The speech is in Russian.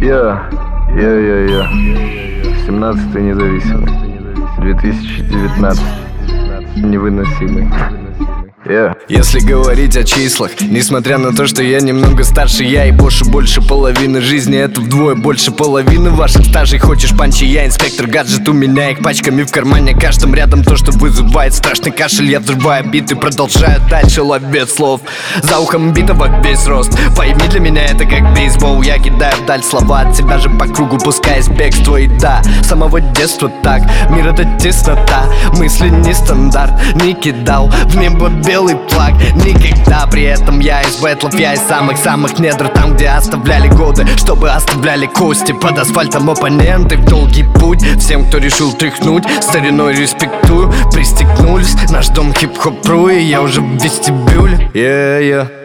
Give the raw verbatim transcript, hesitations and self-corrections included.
Я, я, я, я. семнадцатый независимый. две тысячи девятнадцатый. Невыносимый. Yeah. Если говорить о числах, несмотря на то, что я немного старше, я и больше больше половины жизни, это вдвое больше половины ваших стажей. Хочешь панчи, я инспектор гаджет, у меня их пачками в кармане, каждым рядом то, что вызывает страшный кашель. Я взрываю биты, продолжаю дальше ловить слов, за ухом битого весь рост. Пойми, для меня это как бейсбол, я кидаю вдаль слова от себя же по кругу, пускаясь в бегство. И да, с самого детства так, мир это теснота, мысли не стандарт, не кидал в небо белый флаг никогда. При этом я из бэтлов, я из самых-самых недр, там, где оставляли годы, чтобы оставляли кости под асфальтом оппоненты в долгий путь. Всем, кто решил тряхнуть, стариной респектую. Пристегнулись, наш дом хип-хоп-ру, и я уже в вестибюле. Yeah, yeah.